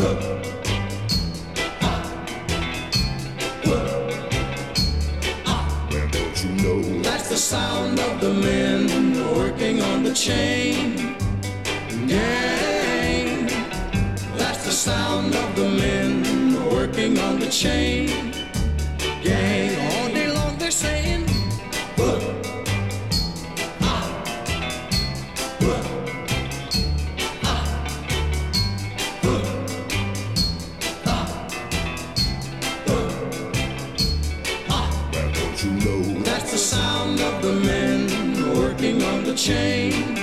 Well, don't you know That's the sound of the men working on the chain gang. That's the sound of the men working on the chain gang. All day long they're saying, well, don't you know that's the sound of the men working on the chain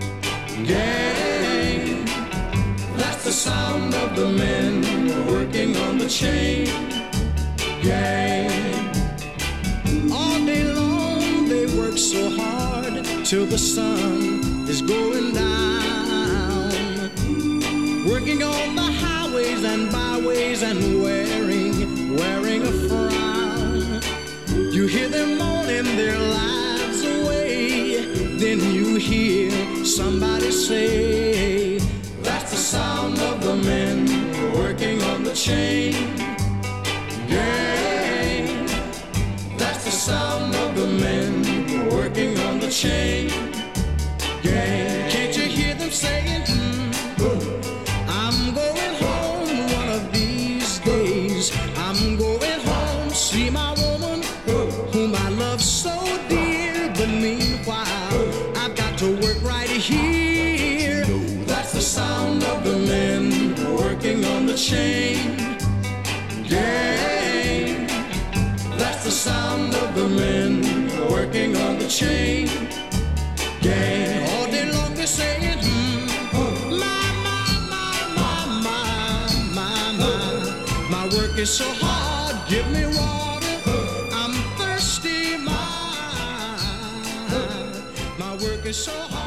gang. That's the sound of the men working on the chain gang. All day long they work so hard till the sun is going down, working on the highways and byways and wearing a frown. You hear them moaning their lives away, then you hear somebody say, that's the sound of the men working on the chain gang. That's the sound of the men working on the chain gang. Can't you hear them saying, I'm going home one of these days. I'm going home, see my woman whom I love so dear. But meanwhile, I've got to work right here. That's the sound of the men working on the chain gang. That's the sound of the men working on the chain gang. All day long they're saying, my work is so hard, give me water, I'm thirsty, my work is so hard.